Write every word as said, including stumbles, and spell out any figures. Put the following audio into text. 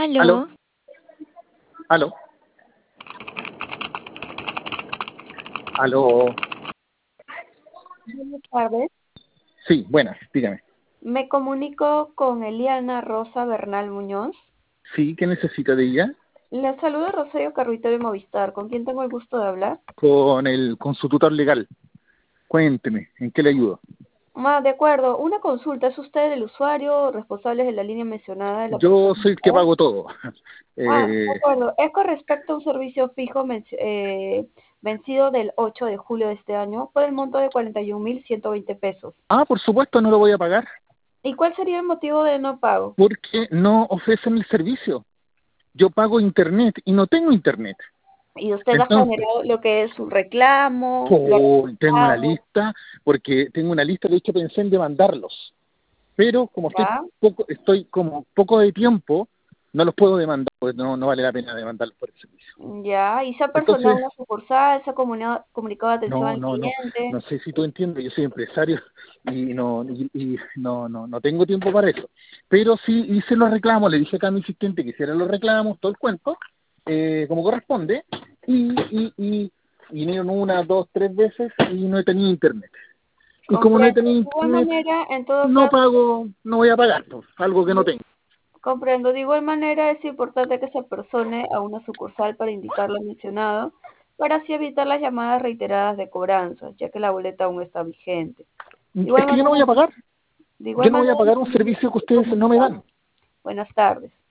¿Aló? ¿Aló? ¿Aló? ¿Aló? Buenas tardes. Sí, buenas, dígame. Me comunico con Eliana Rosa Bernal Muñoz. Sí, ¿qué necesita de ella? La saluda Rosario Carruito de Movistar. ¿Con quién tengo el gusto de hablar? Con el, con su tutor legal. Cuénteme, ¿en qué le ayudo? Ah, de acuerdo. Una consulta. ¿Es usted el usuario responsable de la línea mencionada de la Yo persona soy el que indicada? pago todo. Ah, de Eh, acuerdo. Es con respecto a un servicio fijo menci- eh, vencido del ocho de julio de este año por el monto de cuarenta y un mil ciento veinte pesos. ah, por supuesto, no lo voy a pagar ¿Y cuál sería el motivo de no pago? porque no ofrecen el servicio. Yo pago internet y no tengo internet. Y usted ha Entonces, generado lo que es su reclamo, lo ha oh, tengo una registrado, lista, porque tengo una lista, de hecho pensé en demandarlos. Pero como estoy ¿ya? poco, estoy como poco de tiempo, no los puedo demandar, porque no, no vale la pena demandarlos por el servicio. Ya, y se ha personado Entonces, una sucursal, se ha comunicado, comunicado atención no, al no, no, cliente. no sé si tú entiendes, yo soy empresario y no, y, y no, no, no tengo tiempo para eso. Pero sí hice los reclamos, le dije acá a mi asistente que hiciera los reclamos, todo el cuento, eh, como corresponde, y, y, y vinieron una, dos, tres veces y no he tenido internet. Y como no he Comprendo. tenido De igual internet, manera, en todo no caso, pago, no voy a pagar, pues, algo que no tengo. comprendo. De igual manera, es importante que se persone a una sucursal para indicar lo mencionado, para así evitar las llamadas reiteradas de cobranza, ya que la boleta aún está vigente. De Es igual que yo no manera, voy a pagar, de igual yo no voy a manera, pagar un servicio que ustedes no me comunicamos. dan. Buenas tardes.